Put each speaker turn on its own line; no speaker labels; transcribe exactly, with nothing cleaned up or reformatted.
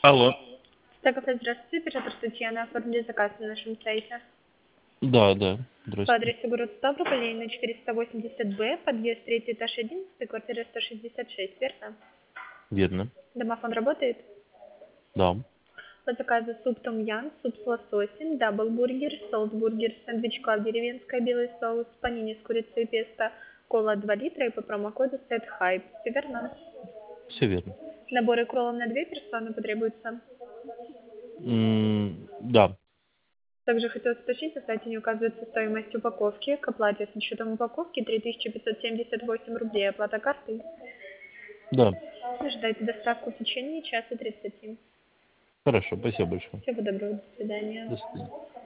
Алло.
Стаков, здравствуйте, оператор Татьяна, оформили заказ на нашем сайте.
Да, да,
По
здравствуйте.
адресу город Ставрополь, линия четыреста восемьдесят Б, подъезд третий этаж одиннадцатый, квартира сто шестьдесят шесть, верно?
Верно.
Домофон работает?
Да.
По заказу суп том-ям, суп с лососем, даблбургер, солтбургер, сэндвич клаб деревенская, белый соус, панини с курицей и песто, кола два литра и по промокоду сет хайп. Все верно?
Все верно.
Наборы кроллов на две персоны потребуются.
М, Да.
Также хотелось уточнить, на сайте не указывается стоимость упаковки. К оплате с учетом упаковки три тысячи пятьсот семьдесят восемь рублей. Оплата картой.
Да.
Ждайте доставку в течение часа тридцати.
Хорошо, спасибо большое.
Всего доброго, до свидания.
До свидания.